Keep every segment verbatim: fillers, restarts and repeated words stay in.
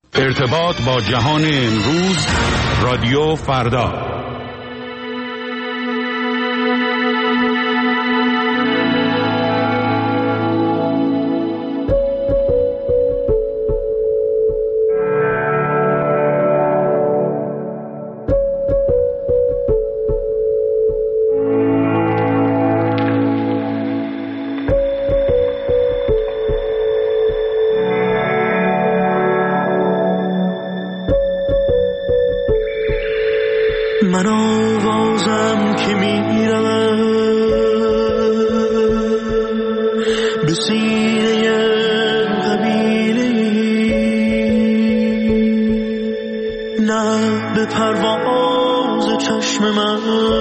ارتباط با جهان امروز، رادیو فردا. من آوازم که میرم به سینه قبیله، نه به پرواز چشم من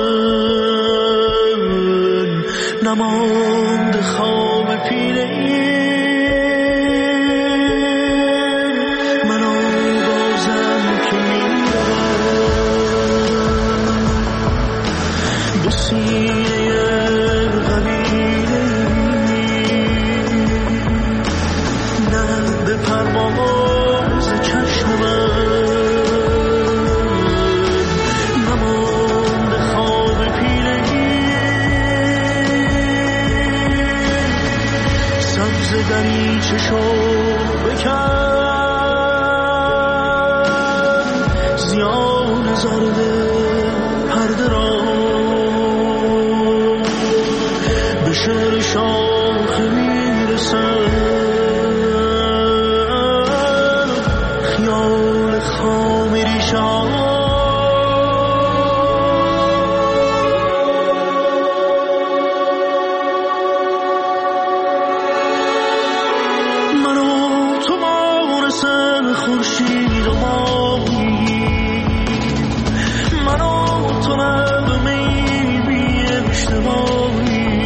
نماند خواب پیله. من آوازم که سینه قبیله، نه به پرواز چشم من نماند خواب پیله. سبز دریچه شو بکن، زیان زرده پرده را به شعر شاخه میرسد، خیال خام ریشان. من و تو مانسن خورشید و ماهی، من و تو نغمه‌ای بی اشتباهی،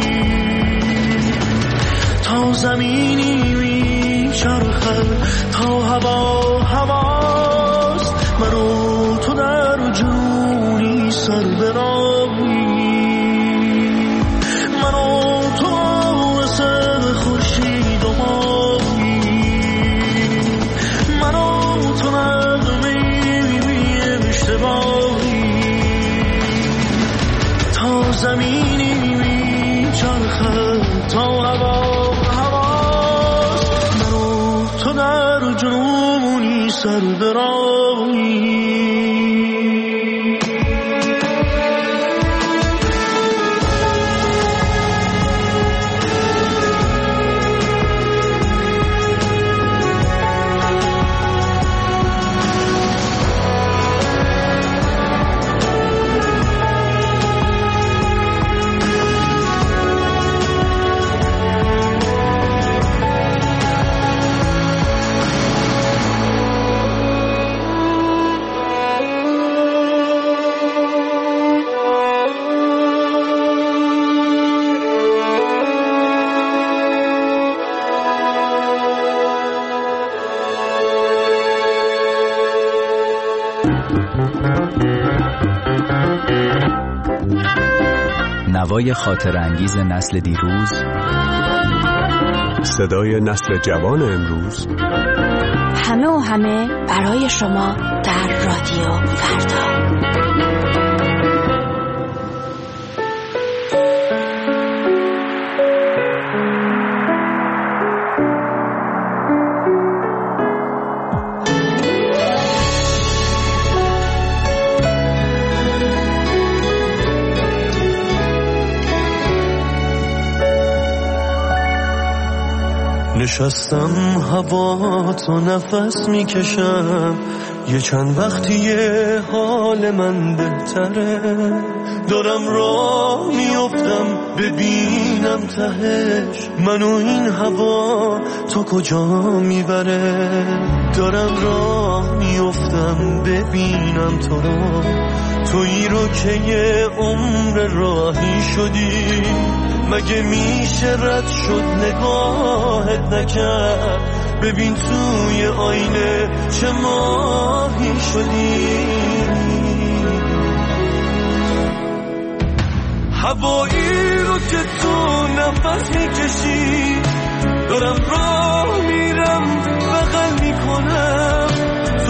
تا زمینی میچرخد تا هوا هواست. من و تو در جنونی سر به راهی، من و تو واسه خورشید و ماهی، من و تو نغمه‌ای بی اشتباهی، تا زمینی میچرخد تا هوا در جنونی سر به راهی. نوای خاطر انگیز نسل دیروز، صدای نسل جوان امروز، همه و همه برای شما در رادیو فردا. نشستم هوا تو نفس میکشم، یه چند وقتیه حال من بهتره، دارم راه میافتم ببینم تهش منو این هوا تو کجا میبره. دارم راه میافتم ببینم تو رو، تویی رو که یه عمر راهی شدی، مگه میشه رد شد نگاهت نکرد، ببین توی آینه چه ماهی شدی. هوایی رو که تو نفس میکشی، دارم راه میرم بغل میکنم،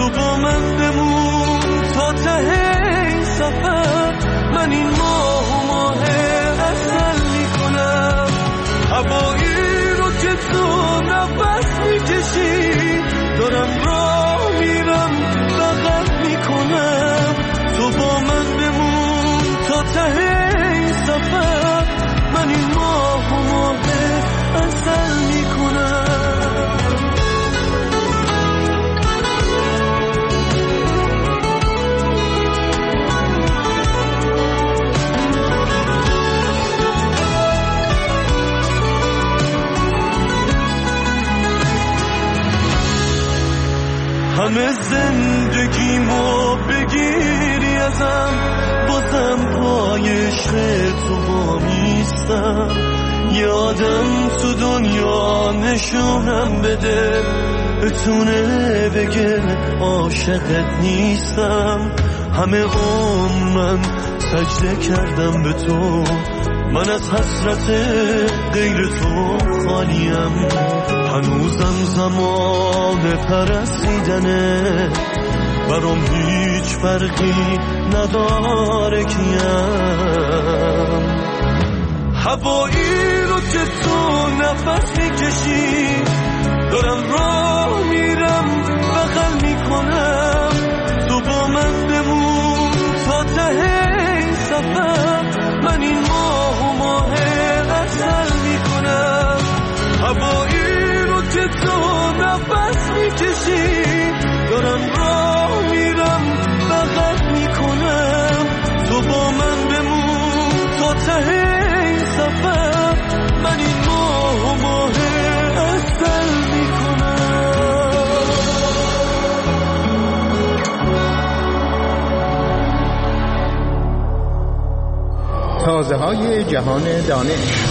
همه زندگیمو بگیری ازم، بازم پای عشق تو وامیستم. یادم تو دنیا نشونم بده، بتونه بگه عاشقت نیستم. همه عمر من سجده کردم به تو، من از حسرت غیر تو خالیم. هنوزم زمان پرستیدنه، برام هیچ فرقی نداره کیم. هوایی رو که تو نفس میکشی، دارم راه میرم بغل میکنم. تو با من بمون تا ته این سفر، من این ماه و ماه اصل میکنم. هوایی رو که تو نفس میکشی، دارم راه میرم بغل میکنم. تو با من بمون تا ته این سفر، من این ماه و ماه اصل میکنم. تازه های جهان دانش.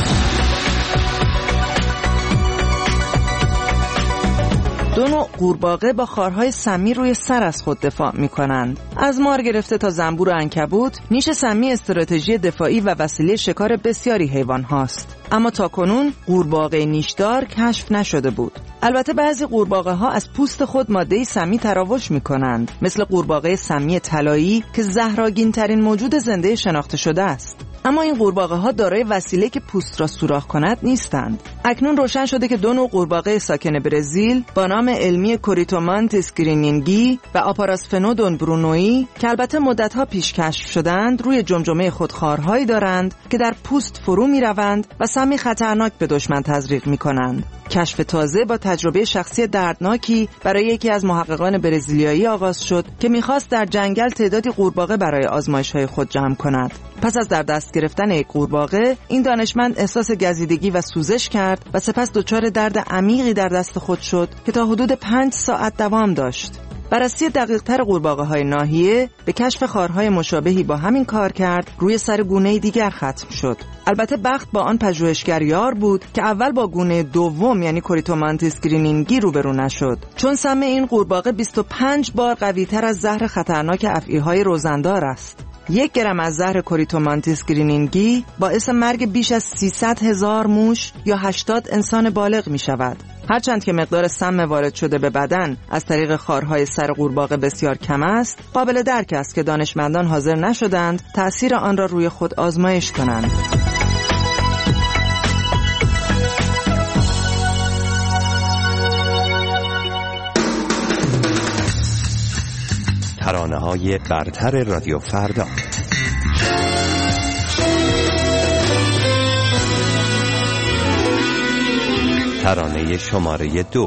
دو نوع قورباغه با خارهای سمی روی سر از خود دفاع می کنند. از مار گرفته تا زنبور و عنکبوت، نیش سمی استراتژی دفاعی و وسیله شکار بسیاری حیوان هاست. اما تاکنون قورباغه نیشدار کشف نشده بود. البته بعضی قورباغه ها از پوست خود ماده سمی تراوش می کنند، مثل قورباغه سمی طلایی که زهرآگین ترین موجود زنده شناخته شده است. اما این قورباغه ها دارای وسیله که پوست را سوراخ کند نیستند. اکنون روشن شده که دو نوع قورباغه ساکن برزیل با نام علمی کوریتومانتیس گرینینگی و آپاراسفنودون برونویی که البته مدتها پیش کشف شدند، روی جمجمه خود خارهایی دارند که در پوست فرو می روند و سمی خطرناک به دشمن تزریق می کنند. کشف تازه با تجربه شخصی دردناکی برای یکی از محققان برزیلیایی آغاز شد که می‌خواست در جنگل تعدادی قورباغه برای آزمایش‌های خود جمع کند. پس از در دست گرفتن یک قورباغه، این دانشمند احساس گزیدگی و سوزش کرد و سپس دچار درد عمیقی در دست خود شد که تا حدود پنج ساعت دوام داشت. بررسی دقیق‌تر قورباغه‌های ناحیه به کشف خارهای مشابهی با همین کار کرد روی سر گونه دیگر ختم شد. البته بخت با آن پژوهشگر یار بود که اول با گونه دوم یعنی کوریتومانتیس گرینینگی روبرو نشد، چون سم این قورباغه بیست و پنج بار قوی‌تر از زهر خطرناک افعی‌های روزندار است. یک گرم از زهر کوریتومانتیس گرینینگی باعث مرگ بیش از سیصد هزار موش یا هشتاد انسان بالغ می شود. هرچند که مقدار سم وارد شده به بدن از طریق خارهای سر قورباغه بسیار کم است، قابل درک است که دانشمندان حاضر نشدند تأثیر آن را روی خود آزمایش کنند. ترانه‌های برتر رادیو فردا. ترانه شماره دو.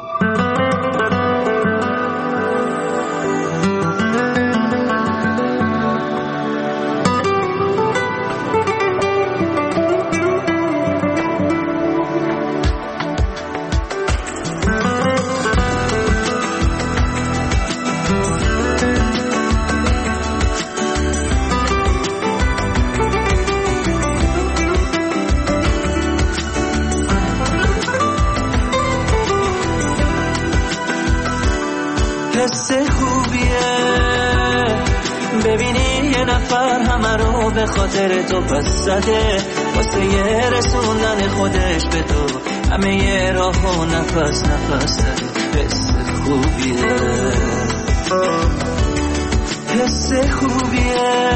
حس خوبیه ببینی یه نفر همه رو به خاطر تو پس زده، واسه یه رسوندن خودش به تو همه یه راه و نفس نفس زده. حس خوبیه حس خوبیه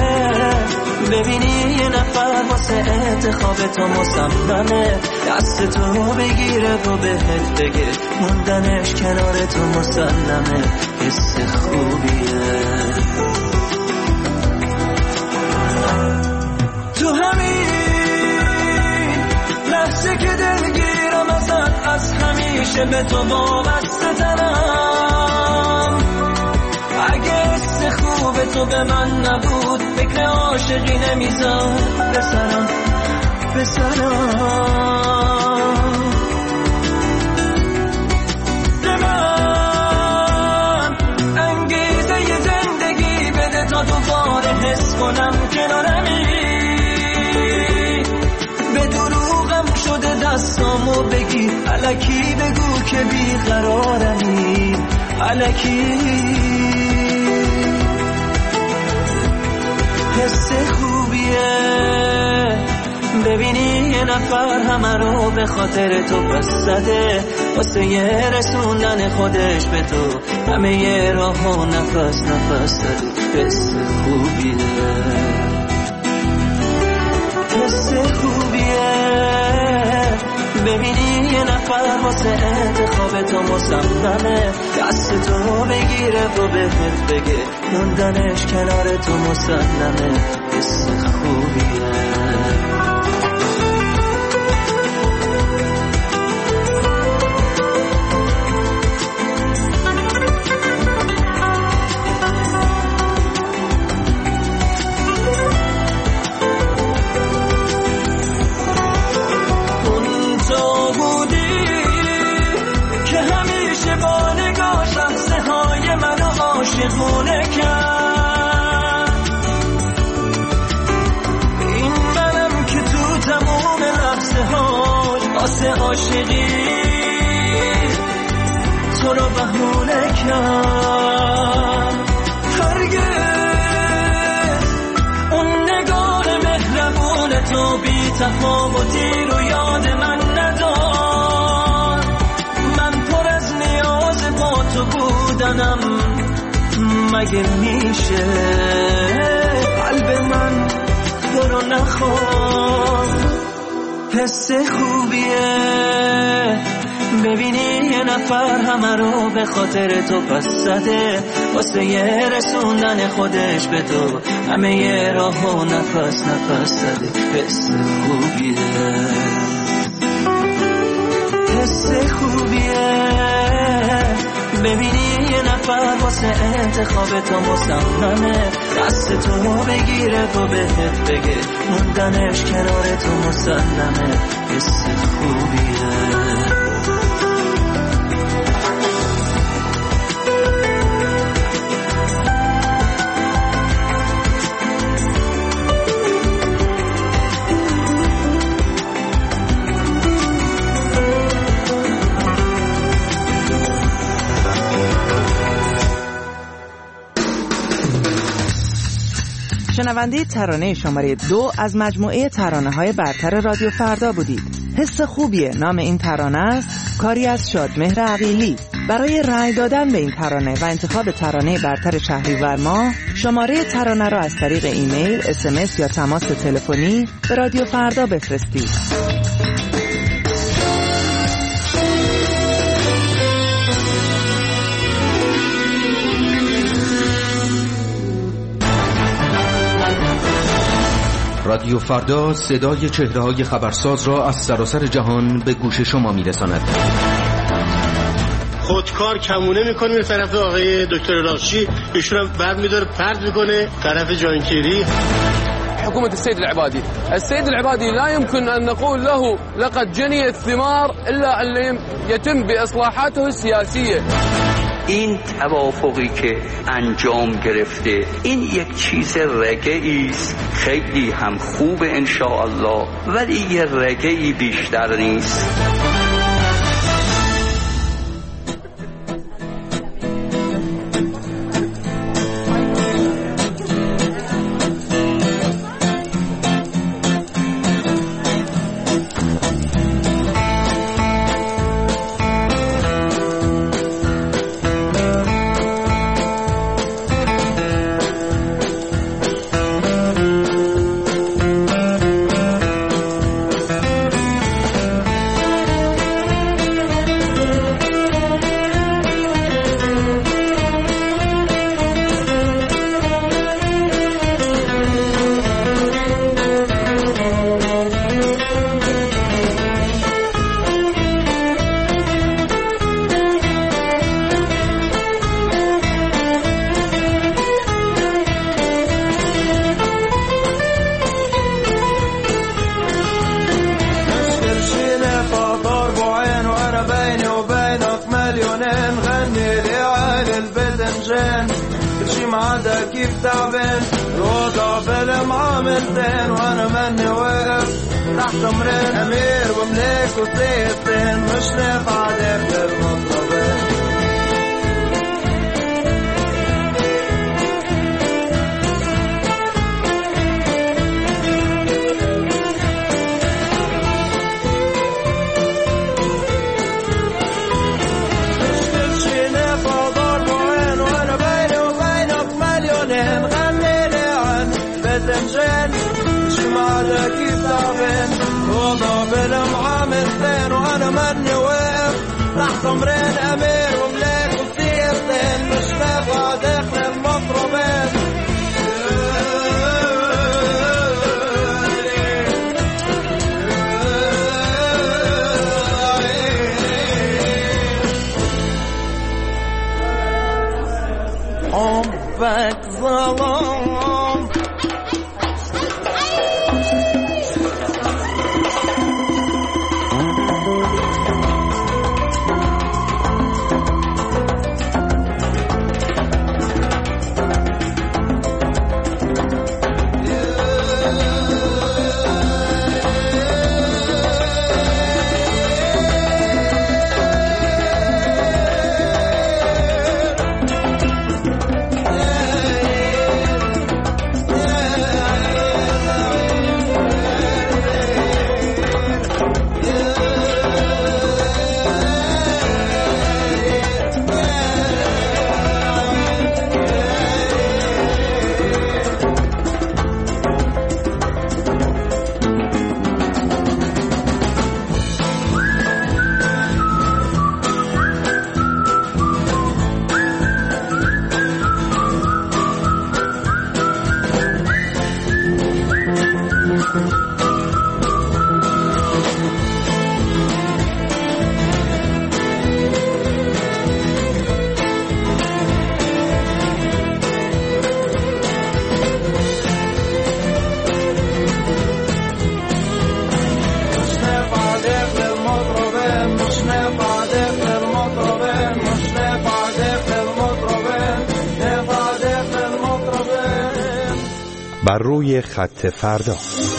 ببینی یه نفر واسه انتخاب تو مصممه، دست تو بگیره و بهت بگه موندنش کنار تو مسلمه. حس خوبیه تو همین لحظه که دلگیرم ازت، از همیشه به تو وابسته ترم. اگه حس خوب تو به من نبود فکر عاشقی نمیذار بسرم بسرم. به من کنم کنارمی. به دروغم شده دستامو بگی، الکی بگو که بیقرارمی، الکی. حس خوبیه ببینی یه نفر همه رو به خاطر تو پس زده، واسه یه رسوندن خودش به تو همه یه راه و نفس نفس زده. حس خوبیه، حس خوبیه ببینی یه نفر واسه انتخاب تو مصممه، دست تو بگیره و بهت بگه موندنش کنار تو مسلمه. حس خوبیه. عاشقونه کرد این منم که تو تموم لحظه هاش واسه عاشقی تو رو بهونه کرد. هرگز اون نگاه مهربون تو بی تفاوتی رو یاد من ندار. من پر از نیاز با تو بودنم، مگه میشه قلب من تو رو نخواد. حس خوبیه ببینی یه نفر همه رو به خاطر تو پس زده، واسه یه رسوندن خودش به تو همه یه راه و نفس نفس زده. حس خوبیه، حس خوبیه ببینی یه نفر واسه انتخاب تو مصممه، دست تو بگیره و بهت بگه موندنش کنار تو مسلمه. حس خوبیه. شنونده ترانه شماره دو از مجموعه ترانه‌های برتر رادیو فردا بودید. حس خوبیه نام این ترانه است، کاری از شادمهر عقیلی. برای رأی دادن به این ترانه و انتخاب ترانه برتر شهریور ماه شماره ترانه را از طریق ایمیل، اس ام اس یا تماس تلفنی به رادیو فردا بفرستید. رادیو فردا صدای چهره‌های خبرساز را از سراسر جهان به گوش شما می‌رساند. خودکار کمونه میکنه به طرف آقای دکتر راشی، ایشون هم بعد میداره پرد میکنه طرف جانکیری. حكومة السيد العبادي السيد العبادي لا يمكن أن نقول له لقد جني الثمار إلا أن يتم بإصلاحاته السياسية. این توافقی که انجام گرفته این یک چیز رگه‌ای است، خیلی هم خوب ان شاء الله، ولی یه رگه‌ای بیشتر نیست. معدا كيف تعبان الوضع بالمعاملتين وانا مني واقف تحت امرين امير وملك وسيدتين مش نافع داخل المطربين كيف تعبان وضع بالمعاملتين وانا مني واقف تحت امرين امير وملاك وسيرتين مش نافع داخل المطربين حبك ظلام بر روی خط فردا.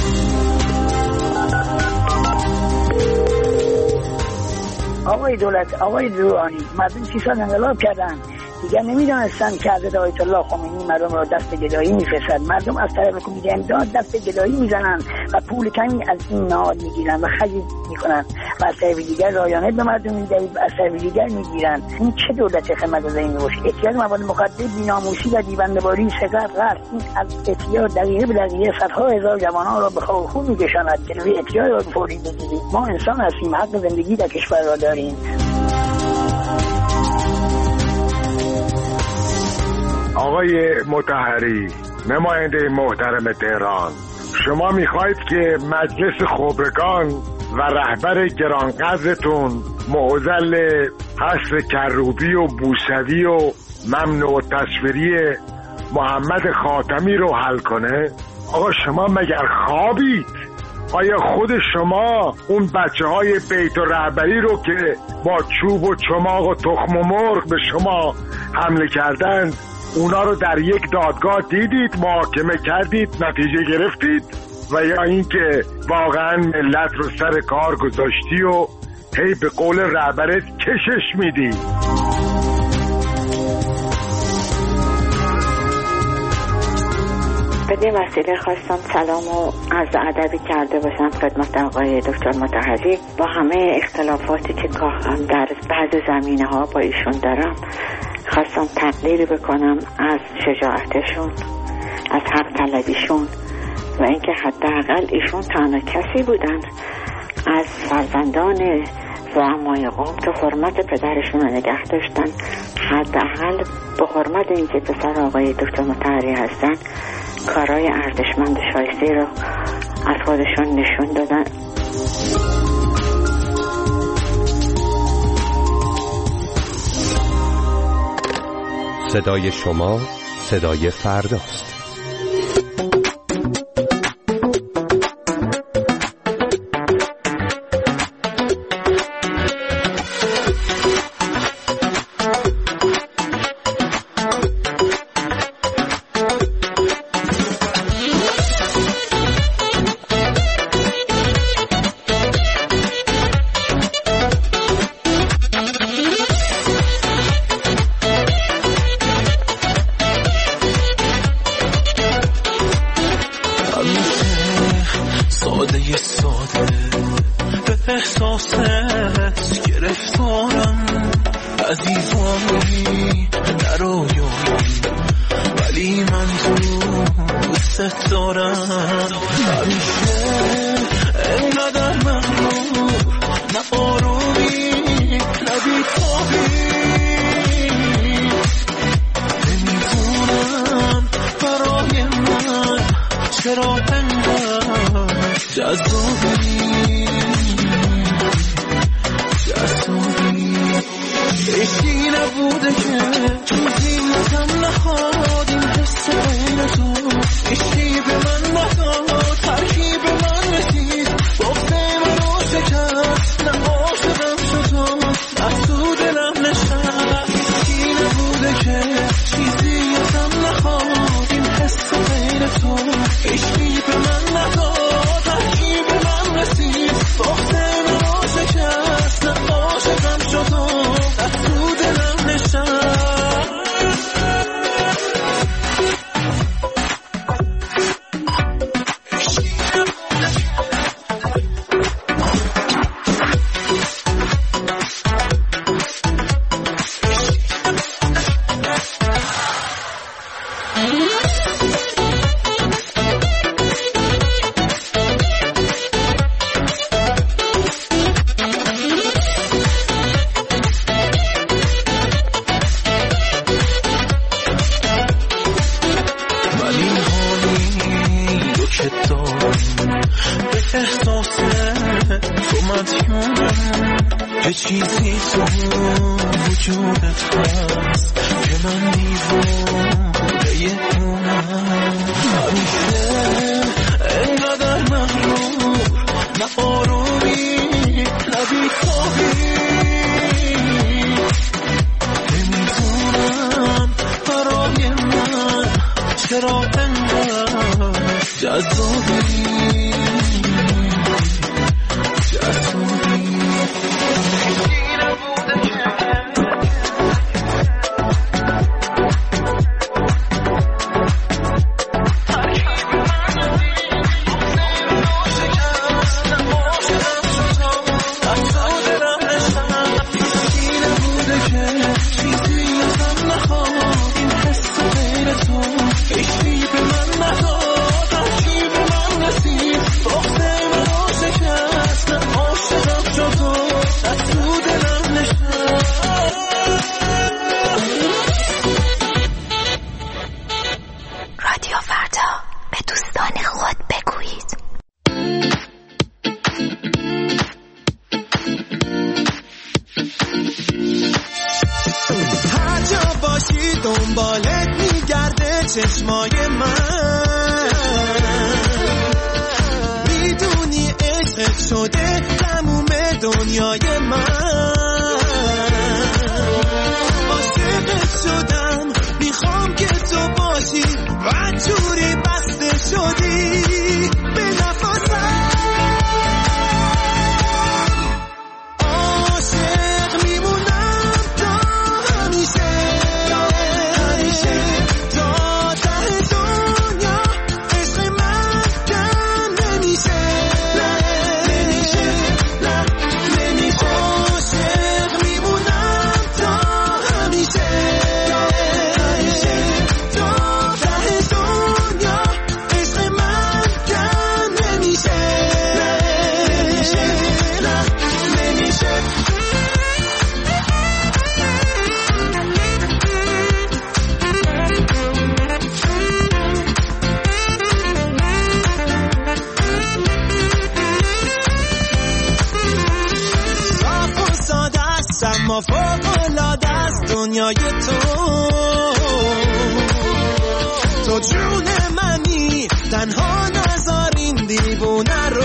آقای دولت، آقای روحانی، مردم سی سال انقلاب کردن، دیگر نمیدانستن که حضرت آیت الله خمینی مردم را دست گدایی میفرستد. مردم از طرف کمیته امداد دست گدایی میزنند و پول کمی از این نهاد میگیرند و خرید میکنند و از طرف دیگر رایانه به مردم میدهید و از طرف دیگر میگیرند. این چه دولت خدمت‌گزاری میباشد؟ احتیاج مواد مخدر، بی‌ناموسی و دیونده‌باری، سرقت، غرق، این از احتیاج دقیقه به دقیقه صدها هزار جوانان را به خواب خون میکشاند. جلوی احتیاج را فوری بگیرید. ما انسان هستیم، حق زندگی در کشور را داریم. آقای مطهری، نماینده محترم تهران، شما میخواید که مجلس خبرگان و رهبر گرانقدرتون معضل حصر کروبی و موسوی و ممنوع تصویری محمد خاتمی رو حل کنه؟ آقا شما مگر خوابید؟ آیا خود شما اون بچه های بیت و رهبری رو که با چوب و چماق و تخم و مرغ به شما حمله کردند اونا رو در یک دادگاه دیدید، محاکمه کردید، نتیجه گرفتید؟ و یا اینکه واقعا ملت رو سر کار گذاشتی و هی به قول رهبرت کشش میدی؟ به وسیله خواستم سلام و عرض ادبی کرده باشم خدمت آقای دکتر مطهری. با همه اختلافاتی که گاهم در بعض زمینه ها با ایشون دارم، خواستم تقدیری بکنم از شجاعتشون، از حق طلبیشون و اینکه حداقل ایشون تنها کسی بودن از فرزندان زعمای قوم که حرمت پدرشون رو نگه داشتن. حداقل به حرمت اینکه پسر آقای دکتر مطهری هستن کارهای ارزشمند شایسته رو از خودشون نشون دادن. صدای شما صدای فرداست. احساست گرفتارم عزیزانی نرویایی ولی من تو دوست دارم همیشه اینقدر مغرور نه آرومی نه بیتابی نمیدونم برای من چرا انقدر جذابی جذابی عشقی نبوده که چیزی نزم نهاد این حس بین تو عشقی به من نداد ترکیب من رسید وقتی من رو شکست نه عاشقم شد نه تو دلم نشست عشقی نبوده که چیزی نزم نهاد این حس بین تو عشقی به من نداد ترکیب من رسید وقتی من رو شکست نه عاشقم شد تو دلم نشست چیزی تو وجودت هست که من دیوونه اونم همیشه اینقدر مغرور نه آرومی نه بیتابی نمیدونم برای من چرا انقدر جذابی جذابی چشمای من میدونی عشقت شده تموم دنیای من عاشقت شدم میخوام که تو باشی و جوری بسته شدی به نفسم عاشق میمونم تا همیشه همیشه ما فوق‌العاده است دنیای تو تو جون منی تنها نذار این دیوونه